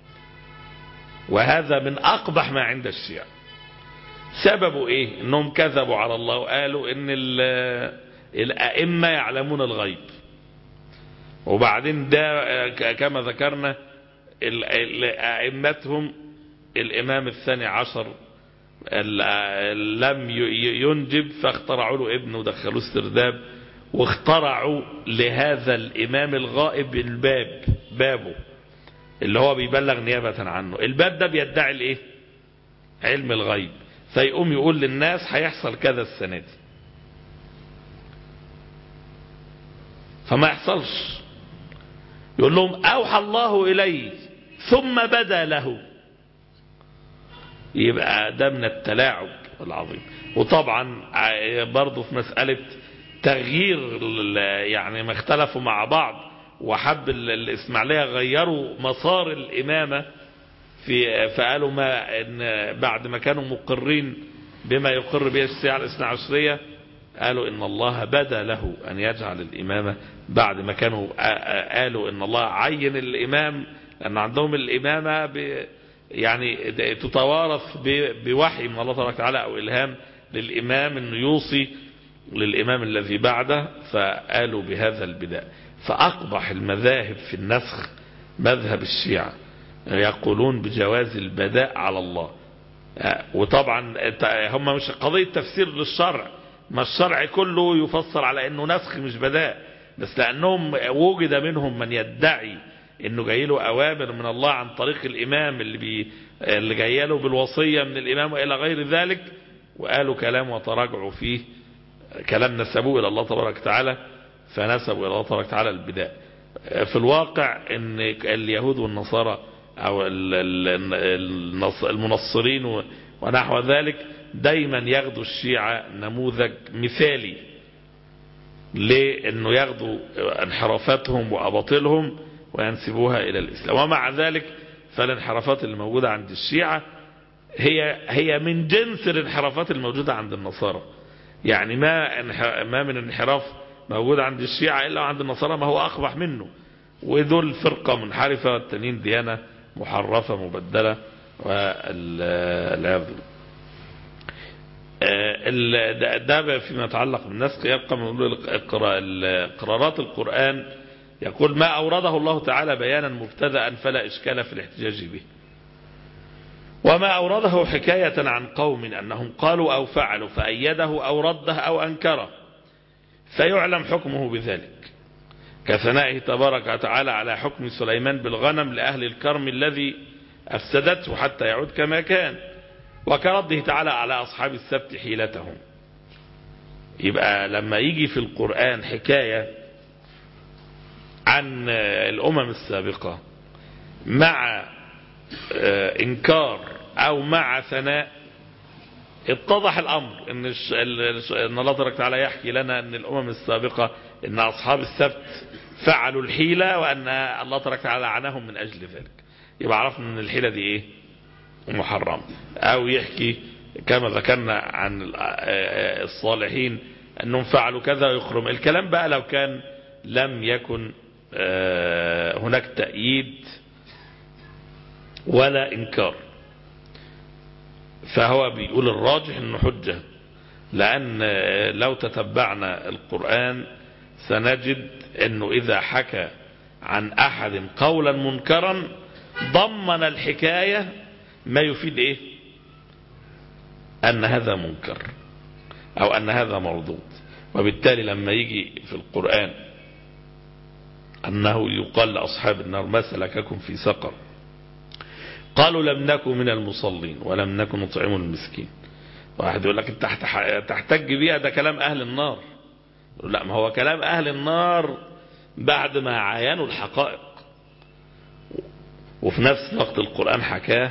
وهذا من اقبح ما عند الشيعة. سببه ايه؟ انهم كذبوا على الله وقالوا ان الائمة يعلمون الغيب، وبعدين ده كما ذكرنا ائمتهم الامام الثاني عشر لم ينجب فاخترعوا له ابن ودخلوه السرداب، واخترعوا لهذا الامام الغائب بابه اللي هو بيبلغ نيابة عنه. الباب ده بيدعي الايه؟ علم الغيب، فيقوم يقول للناس هيحصل كذا السنة دي، فما يحصلش. يقول لهم اوحى الله اليه ثم بدا له. يبقى ده من التلاعب العظيم. وطبعا برضو في مسألة تغيير، يعني ما اختلفوا مع بعض وحب الإسماعيلية غيروا مسار الإمامة فقالوا ما إن بعد ما كانوا مقرين بما يقر به الشيعة الاثنى عشرية، قالوا إن الله بدا له أن يجعل الإمامة، بعد ما كانوا قالوا إن الله عين الإمام، لأن عندهم الإمامة يعني تتوارث بوحي من الله تبارك وتعالى أو إلهام للإمام أنه يوصي للإمام الذي بعده، فقالوا بهذا البداء. فأقبح المذاهب في النسخ مذهب الشيعة، يقولون بجواز البداء على الله. وطبعا هم مش قضية تفسير للشرع، ما الشرع كله يفسر على أنه نسخ مش بداء، بس لأنهم وجد منهم من يدعي انه جاي له اوامر من الله عن طريق الامام اللي جاي له بالوصية من الامام والى غير ذلك، وقالوا كلام وتراجعوا فيه، كلام نسبوه الى الله تبارك وتعالى، فنسبوا الى الله تبارك وتعالى البداء. في الواقع ان اليهود والنصارى او المنصرين ونحو ذلك دايما ياخدوا الشيعة نموذج مثالي لانه ياخدوا انحرافاتهم واباطيلهم وينسبوها إلى الإسلام. ومع ذلك فالانحرافات اللي موجودة عند الشيعة هي من جنس الانحرافات الموجودة عند النصارى. يعني ما من انحراف موجود عند الشيعة إلا عند النصارى ما هو أقبح منه، ودول فرقة منحرفة والتانيين ديانة محرفة مبدلة والعياذ بالله. ده فيما يتعلق بالنسخ. يبقى من قرارات القرآن يقول ما أورده الله تعالى بيانا مبتدأ فلا إشكال في الاحتجاج به، وما أورده حكاية عن قوم أنهم قالوا أو فعلوا فأيده أو رده أو أنكره فيعلم حكمه بذلك، كثنائه تبارك وتعالى على حكم سليمان بالغنم لأهل الكرم الذي أفسدته حتى يعود كما كان، وكرده تعالى على أصحاب السبت حيلتهم. يبقى لما يجي في القرآن حكاية عن الأمم السابقة مع إنكار أو مع ثناء، اتضح الأمر إن الله تبارك وتعالى يحكي لنا أن الأمم السابقة إن أصحاب السبت فعلوا الحيلة وأن الله تبارك وتعالى لعنهم من أجل ذلك. يبقى عرفنا أن الحيلة دي إيه؟ محرم. أو يحكي كما ذكرنا عن الصالحين أنهم فعلوا كذا ويخرم. الكلام بقى لو كان لم يكن هناك تأييد ولا إنكار فهو بيقول الراجح انه حجة، لأن لو تتبعنا القرآن سنجد انه إذا حكى عن أحد قولا منكرا ضمن الحكاية ما يفيد إيه؟ أن هذا منكر أو أن هذا مردود. وبالتالي لما يجي في القرآن أنه يقال لأصحاب النار ما سلككم في سقر قالوا لم نكن من المصلين ولم نكن نطعم المسكين، واحد يقول لك انت تحتج بيها ده كلام أهل النار. لا، ما هو كلام أهل النار بعد ما عاينوا الحقائق وفي نفس الوقت القرآن حكاية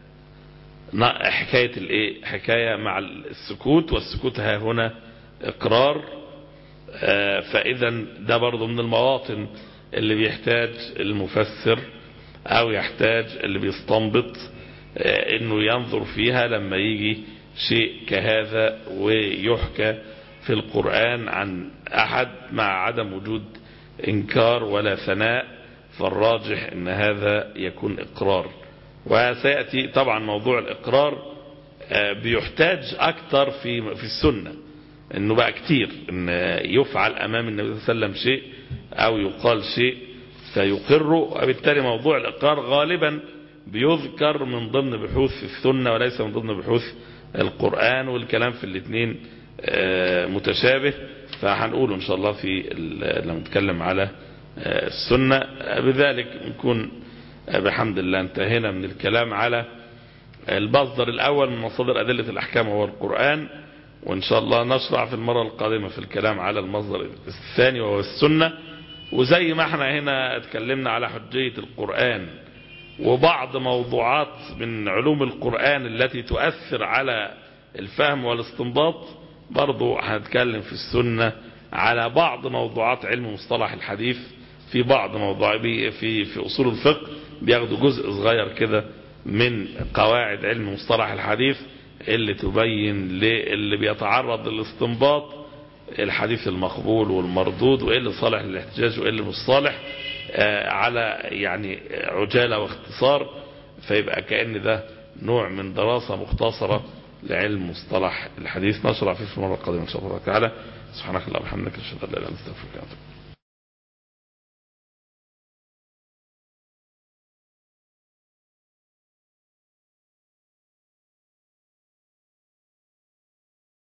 حكاية مع السكوت، والسكوت ها هنا إقرار. فإذا ده برضو من المواطن اللي بيحتاج المفسر أو يحتاج اللي بيستنبط إنه ينظر فيها لما يجي شيء كهذا ويحكى في القرآن عن أحد مع عدم وجود إنكار ولا ثناء، فالراجح إن هذا يكون إقرار. وسيأتي طبعا موضوع الإقرار بيحتاج أكثر في السنة، إنه بقى كتير إن يفعل أمام النبي صلى الله عليه وسلم شيء أو يقال شيء فيقره، وبالتالي موضوع الإقرار غالبا بيذكر من ضمن بحوث السنة وليس من ضمن بحوث القرآن، والكلام في الاثنين متشابه. فهنقوله إن شاء الله لما نتكلم على السنة. بذلك نكون بحمد الله انتهينا من الكلام على المصدر الأول من مصادر أدلة الأحكام وهو القرآن، وإن شاء الله نشرع في المرة القادمة في الكلام على المصدر الثاني وهو السنة. وزي ما احنا هنا اتكلمنا على حجية القرآن وبعض موضوعات من علوم القرآن التي تؤثر على الفهم والاستنباط، برضو هنتكلم في السنة على بعض موضوعات علم مصطلح الحديث. في بعض موضوع في أصول الفقه بياخدوا جزء صغير كده من قواعد علم مصطلح الحديث اللي تبين اللي بيتعرض للاستنباط الحديث المقبول والمردود، وايه اللي صالح للاحتجاج وايه اللي مش صالح، على يعني عجالة واختصار. فيبقى كأن ده نوع من دراسة مختصرة لعلم مصطلح الحديث. نشرع فيه في المرة القادمة إن شاء الله تعالى. سبحانك اللهم وبحمدك، أشهد أن لا إله إلا أنت، أستغفرك وأتوب إليك.